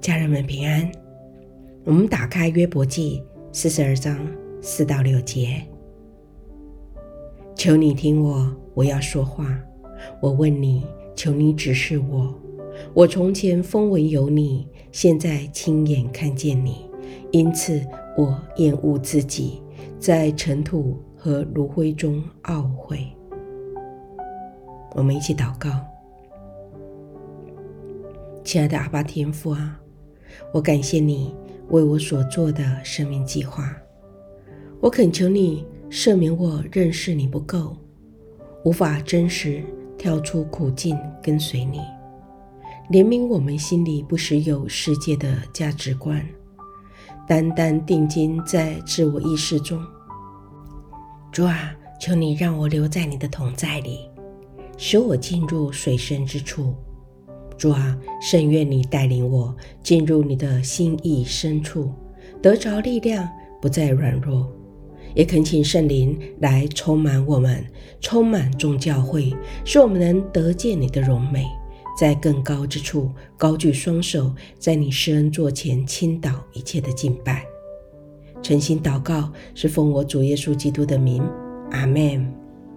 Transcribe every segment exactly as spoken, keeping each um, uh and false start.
家人们平安。我们打开约伯记四十二章四到六节。求你听我，我要说话。我问你，求你指示我。我从前风闻有你，现在亲眼看见你，因此我厌恶自己，在尘土和炉灰中懊悔。我们一起祷告。亲爱的阿爸天父啊，我感谢你为我所做的生命计划。我恳求你赦免我认识你不够，无法真实跳出苦境跟随你。怜悯我们心里不时有世界的价值观，单单定睛在自我意识中。主啊，求你让我留在你的同在里，使我进入水深之处。主啊，甚愿你带领我进入你的心意深处，得着力量，不再软弱。也恳请圣灵来充满我们，充满众教会，使我们能得见你的荣美，在更高之处高举双手，在你施恩座前倾倒一切的敬拜。诚心祷告，是奉我主耶稣基督的名，阿们。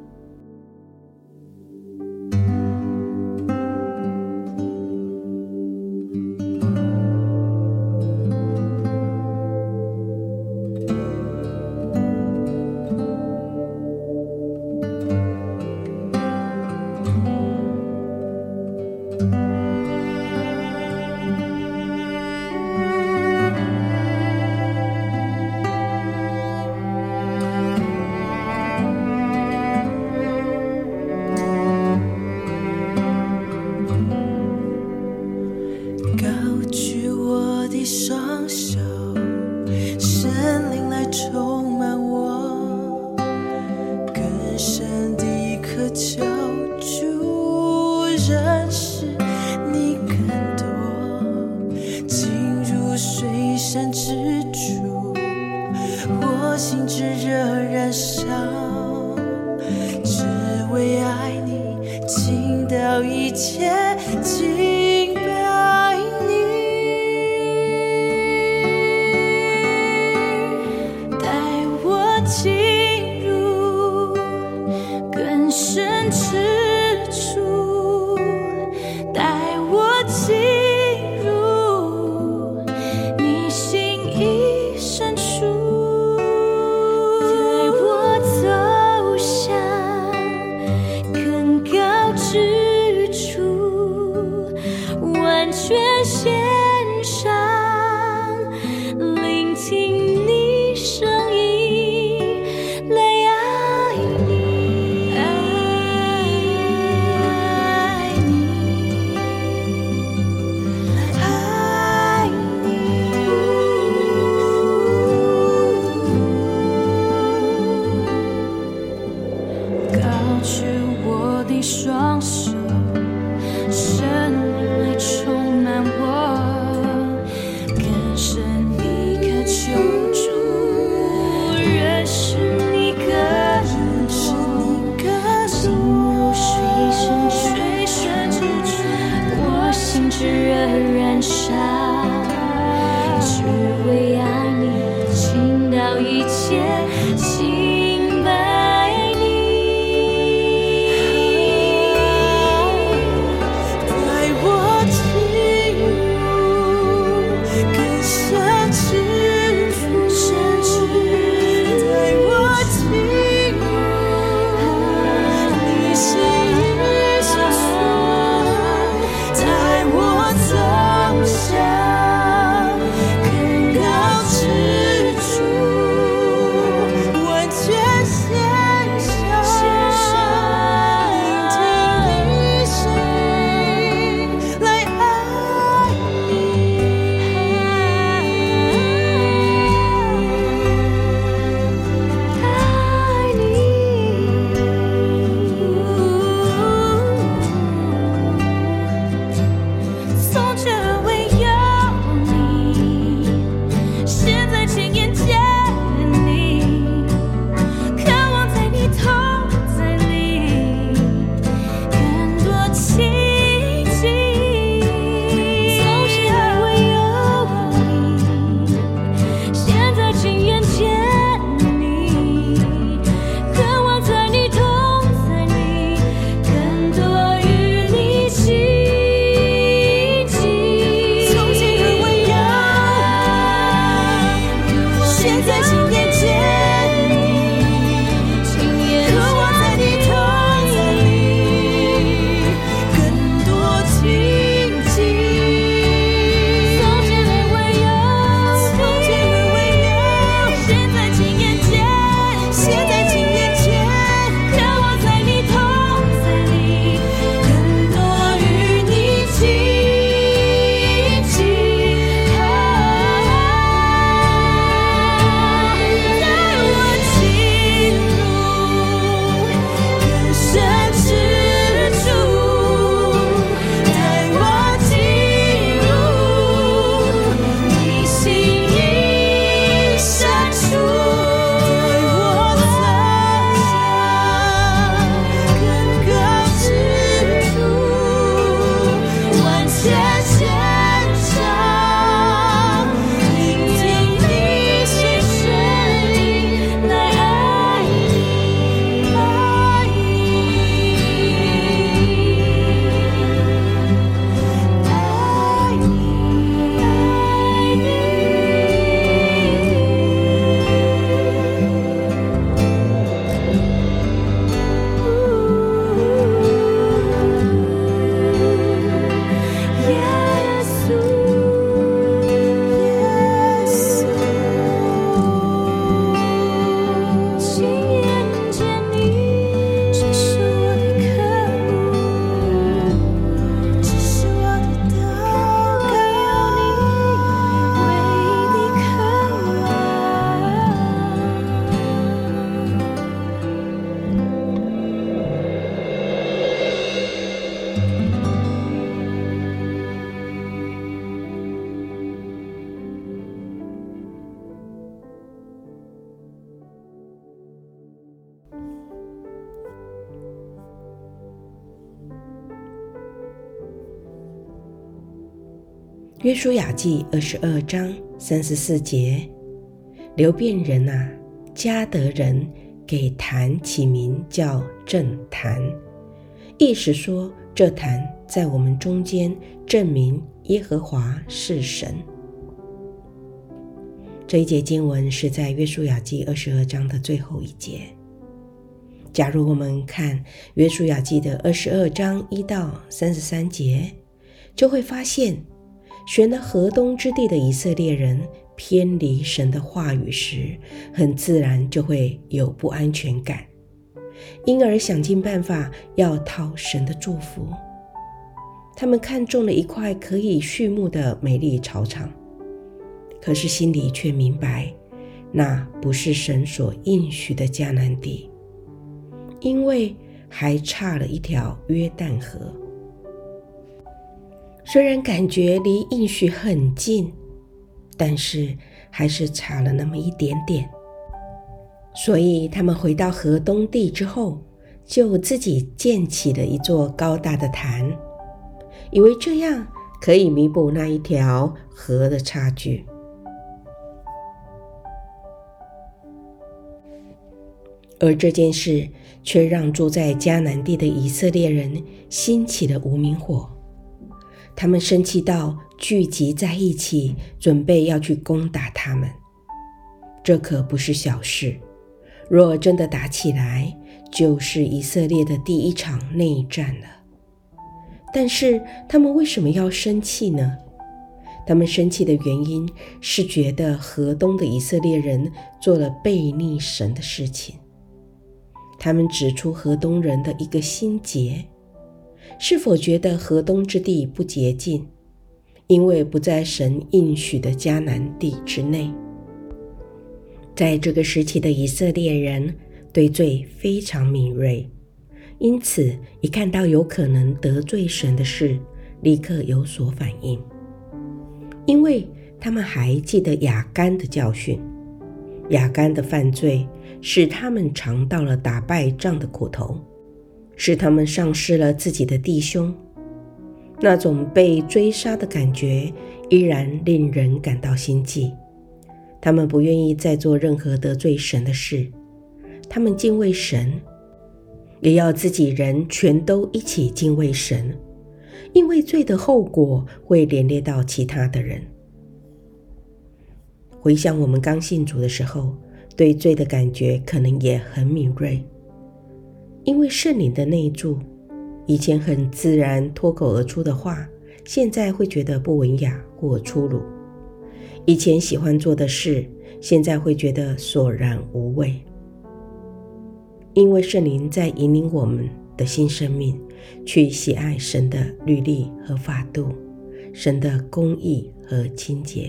双手，圣灵来充满我，更深地渴求主认识你更多，进入水深之处，我心炙热燃烧，只为爱你倾倒一切，敬拜你。进入更深之处，带我进入你心意深处，带我走向更高之处，完全献上，聆听你声音。双手，圣灵来充满我，更深地渴求主认识你更多，进入水深水深之处，我心炙热燃烧，只为爱你倾倒一切，敬拜。带我进入约书亚记二十二章三十四节，流便人啊，迦得人给坛起名叫正坛，意思说这坛在我们中间证明耶和华是神。这一节经文是在约书亚记二十二章的最后一节。假如我们看约书亚记的二十二章一到三十三节，就会发现选了河东之地的以色列人偏离神的话语时，很自然就会有不安全感，因而想尽办法要讨神的祝福。他们看中了一块可以畜牧的美丽草场，可是心里却明白，那不是神所应许的迦南地，因为还差了一条约旦河。虽然感觉离应许很近，但是还是差了那么一点点。所以他们回到河东地之后，就自己建起了一座高大的坛，以为这样可以弥补那一条河的差距。而这件事却让住在迦南地的以色列人兴起了无名火，他们生气到聚集在一起，准备要去攻打他们。这可不是小事，若真的打起来，就是以色列的第一场内战了。但是他们为什么要生气呢？他们生气的原因是觉得河东的以色列人做了悖逆神的事情。他们指出河东人的一个心结，是否觉得河东之地不洁净，因为不在神应许的迦南地之内。在这个时期的以色列人对罪非常敏锐，因此一看到有可能得罪神的事，立刻有所反应。因为他们还记得亚干的教训，亚干的犯罪使他们尝到了打败仗的苦头，使他们丧失了自己的弟兄。那种被追杀的感觉依然令人感到心悸。他们不愿意再做任何得罪神的事，他们敬畏神，也要自己人全都一起敬畏神，因为罪的后果会连累到其他的人。回想我们刚信主的时候，对罪的感觉可能也很敏锐，因为圣灵的内住，以前很自然脱口而出的话，现在会觉得不文雅或粗鲁；以前喜欢做的事，现在会觉得索然无味。因为圣灵在引领我们的新生命，去喜爱神的律例和法度，神的公义和清洁。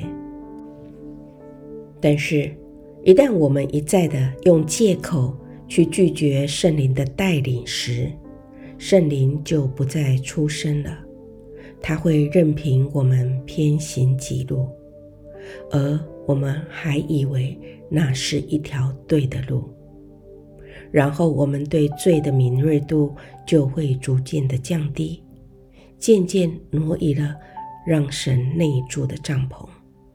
但是一旦我们一再的用借口去拒绝圣灵的带领时，圣灵就不再出声了，他会任凭我们偏行己路，而我们还以为那是一条对的路，然后我们对罪的敏锐度就会逐渐的降低，渐渐挪移了让神内住的帐篷。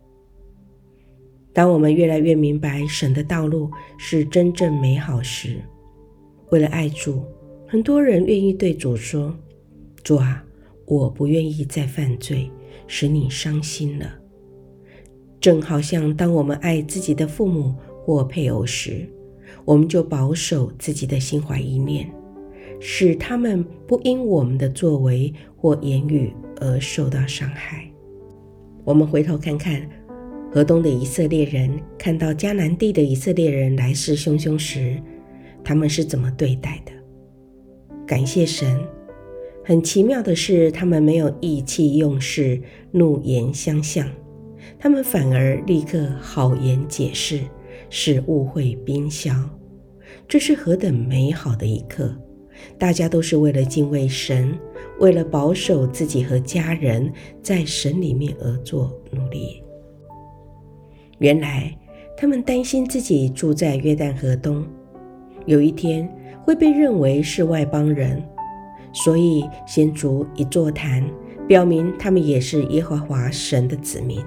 当我们越来越明白神的道路是真正美好时，为了爱主，很多人愿意对主说：主啊，我不愿意再犯罪，使你伤心了。正好像当我们爱自己的父母或配偶时，我们就保守自己的心怀意念，使他们不因我们的作为或言语而受到伤害。我们回头看看河东的以色列人看到迦南地的以色列人来势汹汹时，他们是怎么对待的？感谢神，很奇妙的是，他们没有意气用事、怒言相向，他们反而立刻好言解释，使误会冰消。这是何等美好的一刻！大家都是为了敬畏神，为了保守自己和家人在神里面而做努力。原来他们担心自己住在约旦河东，有一天会被认为是外邦人，所以先筑一座坛， 表明他们也是耶和华神的子民。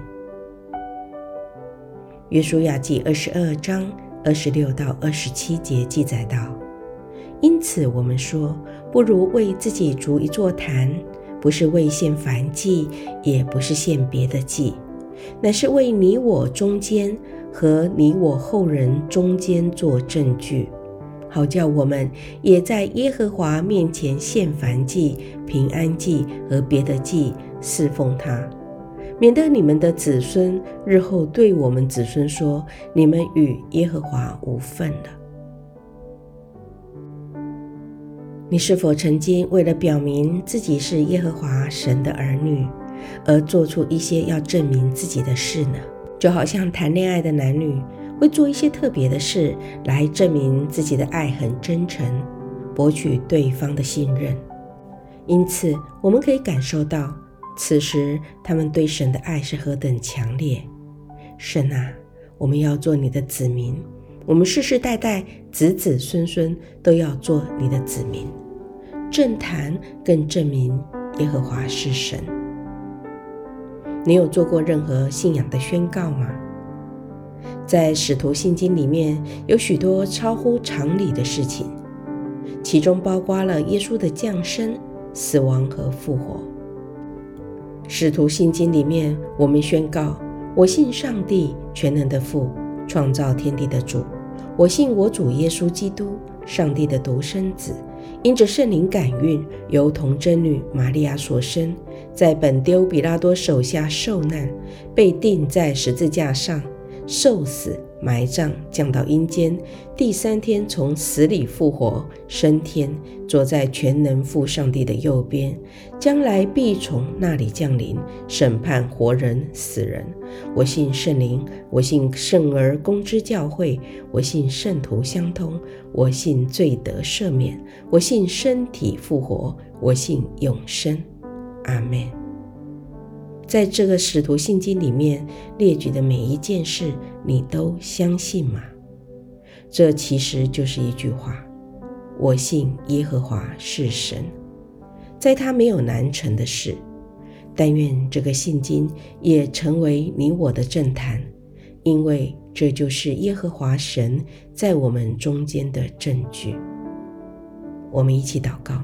约书亚记二十二章二十六到二十七节记载道：因此我们说，不如为自己筑一座坛，不是为献燔祭，也不是献别的祭，乃是为你我中间和你我后人中间做证据，好叫我们也在耶和华面前献燔祭、平安祭和别的祭，侍奉他，免得你们的子孙日后对我们子孙说，你们与耶和华无分了。你是否曾经为了表明自己是耶和华神的儿女，而做出一些要证明自己的事呢？就好像谈恋爱的男女会做一些特别的事来证明自己的爱很真诚，博取对方的信任。因此我们可以感受到此时他们对神的爱是何等强烈。神啊，我们要做你的子民，我们世世代代子子孙孙都要做你的子民。正坛更证明耶和华是神。你有做过任何信仰的宣告吗？在使徒信经里面有许多超乎常理的事情，其中包括了耶稣的降生、死亡和复活。使徒信经里面我们宣告，我信上帝全能的父，创造天地的主，我信我主耶稣基督，上帝的独生子，因着圣灵感孕，由童贞女玛利亚所生，在本丢彼拉多手下受难，被钉在十字架上，受死，埋葬，降到阴间，第三天从死里复活，升天，坐在全能父上帝的右边，将来必从那里降临，审判活人死人。我信圣灵，我信圣而公之教会，我信圣徒相通，我信罪得赦免，我信身体复活，我信永生。阿们。在这个使徒信经里面列举的每一件事，你都相信吗？这其实就是一句话：我信耶和华是神，在他没有难成的事。但愿这个信经也成为你我的正坛，因为这就是耶和华神在我们中间的证据。我们一起祷告。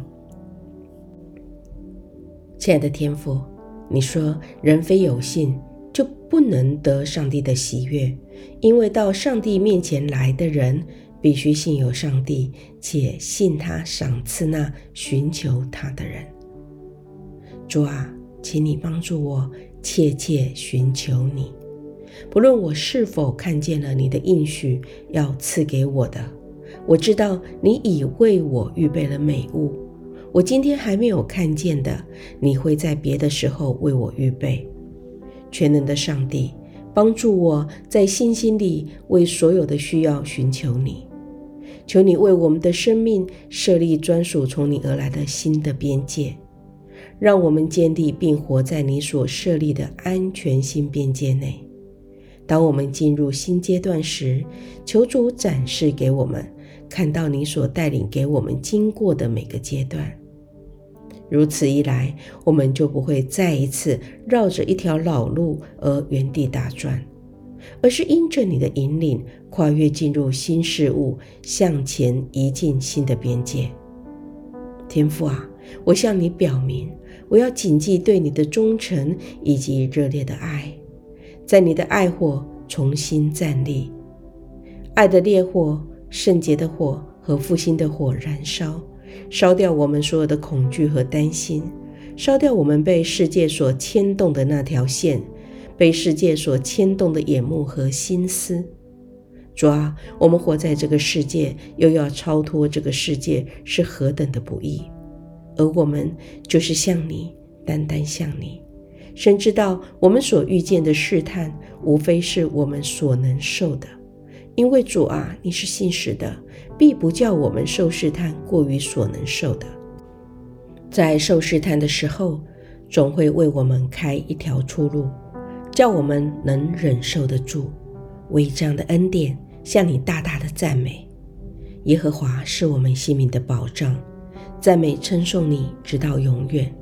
亲爱的天父，你说人非有信就不能得上帝的喜悦，因为到上帝面前来的人必须信有上帝，且信他赏赐那寻求他的人。主啊，请你帮助我切切寻求你，不论我是否看见了你的应许要赐给我的，我知道你已为我预备了美物，我今天还没有看见的，你会在别的时候为我预备。全能的上帝，帮助我在信心里为所有的需要寻求你。求你为我们的生命设立专属从你而来的新的边界，让我们建立并活在你所设立的安全新边界内。当我们进入新阶段时，求主展示给我们，看到你所带领给我们经过的每个阶段。如此一来，我们就不会再一次绕着一条老路而原地打转，而是因着你的引领，跨越进入新事物，向前移进新的边界。天父啊，我向你表明，我要谨记对你的忠诚以及热烈的爱，在你的爱火重新站立，爱的烈火、圣洁的火和复兴的火燃烧，烧掉我们所有的恐惧和担心，烧掉我们被世界所牵动的那条线，被世界所牵动的眼目和心思。主啊，我们活在这个世界，又要超脱这个世界，是何等的不易。而我们就是像你，单单像你。神知道我们所遇见的试探，无非是我们所能受的。因为主啊，你是信实的，必不叫我们受试探过于所能受的。在受试探的时候，总会为我们开一条出路，叫我们能忍受得住。为这样的恩典，向你大大的赞美。耶和华是我们性命的保障，赞美称颂你直到永远。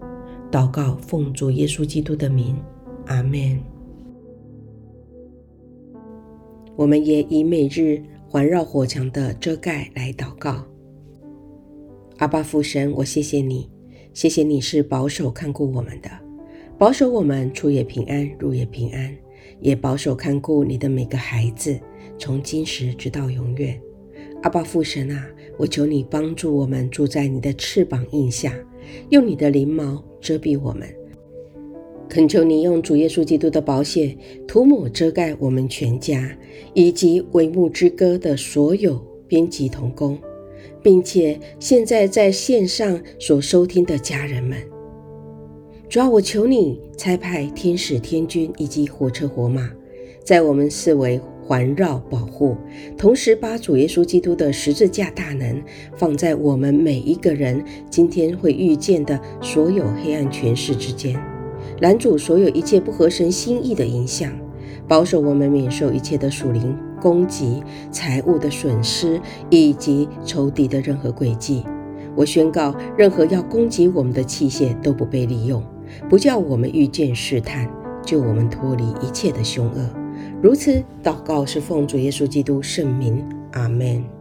祷告奉主耶稣基督的名，阿们。我们也以每日环绕火墙的遮盖来祷告。阿爸父神，我谢谢你，谢谢你是保守看顾我们的，保守我们出也平安，入也平安，也保守看顾你的每个孩子，从今时直到永远。阿爸父神啊，我求你帮助我们住在你的翅膀荫下，用你的翎毛遮蔽我们。恳求你用主耶稣基督的宝血涂抹遮盖我们全家，以及为牧之歌的所有编辑同工，并且现在在线上所收听的家人们。主啊，我求你差派天使天军以及火车火马，在我们四围环绕保护，同时把主耶稣基督的十字架大能放在我们每一个人今天会遇见的所有黑暗权势之间，拦阻所有一切不合神心意的影响，保守我们免受一切的属灵攻击、财物的损失以及仇敌的任何诡计。我宣告，任何要攻击我们的器械都不被利用，不叫我们遇见试探，救我们脱离一切的凶恶。如此祷告是奉主耶稣基督圣名，阿们。